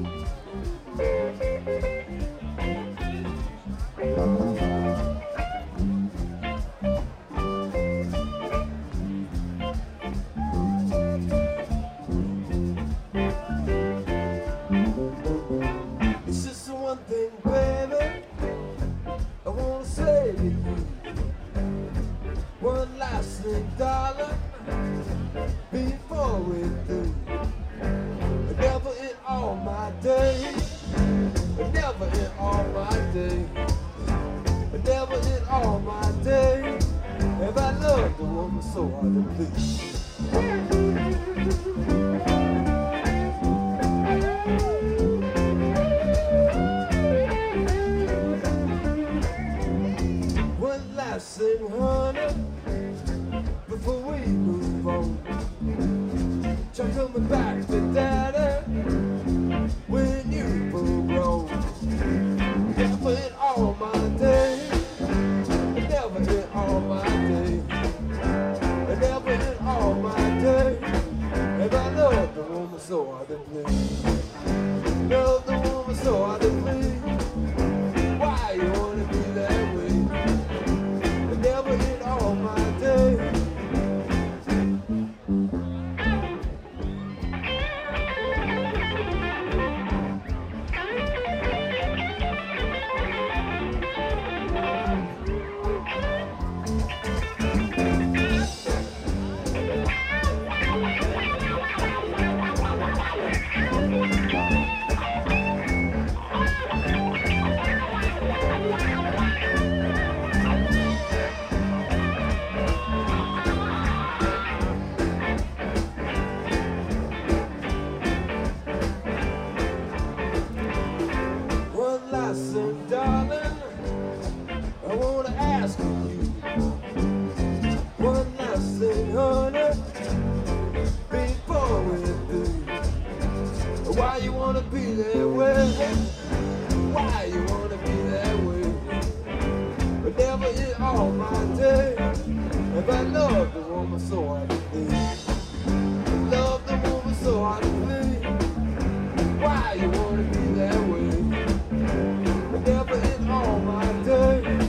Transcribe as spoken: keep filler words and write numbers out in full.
It's just the one thing, baby, I wanna say to you. One last thing, darling, before we do. Never in all my days, never in all my days, never in all my days have I loved a woman so hard to please. One last thing, honey, before we move on. Try coming back to daddy when you were grown. Never in all my days, never in all my days, never in all my days have I loved the woman so hard to please. Loved the woman so hard to please. Why you wanna be that way? Never in all my days. One last thing, darling, I wanna ask you. One last thing, honey, before we do. Why you wanna be that way? Why you wanna be that way? But never in all my days have I loved the woman so hard to please. Love the woman so hard to please. Why you wanna be that way? Never in all my days.